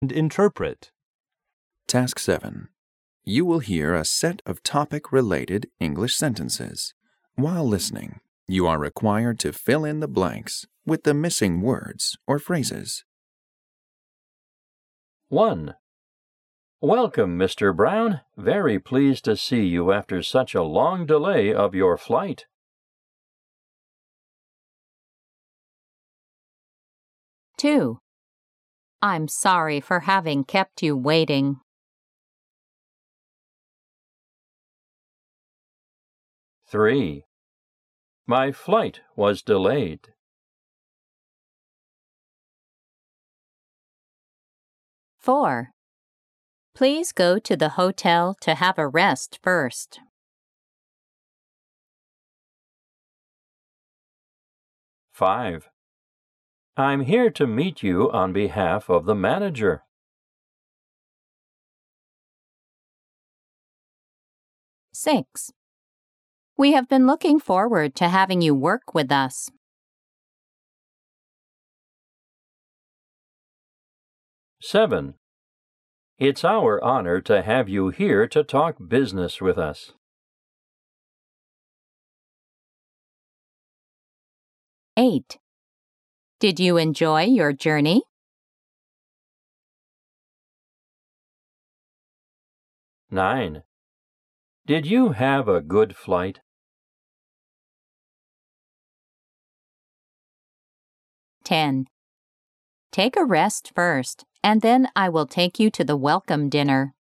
and interpret. Task 7. You will hear a set of topic-related English sentences. While listening, you are required to fill in the blanks with the missing words or phrases. 1. Welcome, Mr. Brown. Very pleased to see you after such a long delay of your flight. 2. I'm sorry for having kept you waiting. 3. My flight was delayed. 4. Please go to the hotel to have a rest first. 5. I'm here to meet you on behalf of the manager. 6. We have been looking forward to having you work with us. 7. It's our honor to have you here to talk business with us. 8. Did you enjoy your journey? 9. Did you have a good flight? 10. Take a rest first, and then I will take you to the welcome dinner.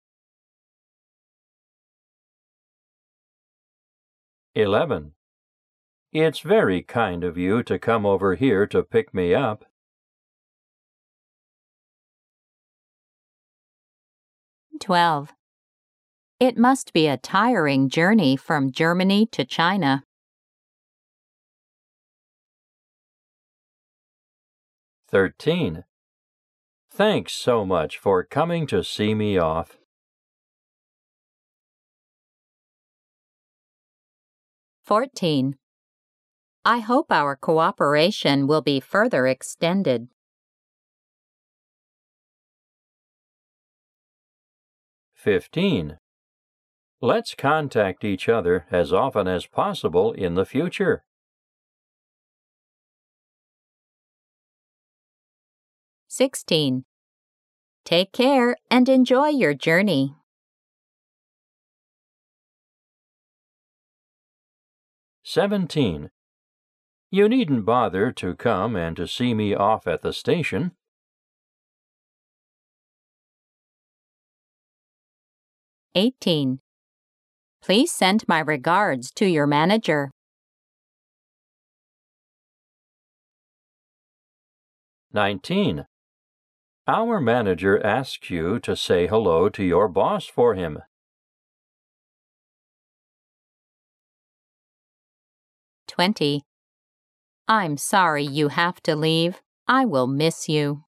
11. It's very kind of you to come over here to pick me up. 12. It must be a tiring journey from Germany to China. 13. Thanks so much for coming to see me off. 14. I hope our cooperation will be further extended. 15. Let's contact each other as often as possible in the future. 16. Take care and enjoy your journey. 17. You needn't bother to come and to see me off at the station. 18. Please send my regards to your manager. 19. Our manager asks you to say hello to your boss for him. 20. I'm sorry you have to leave. I will miss you.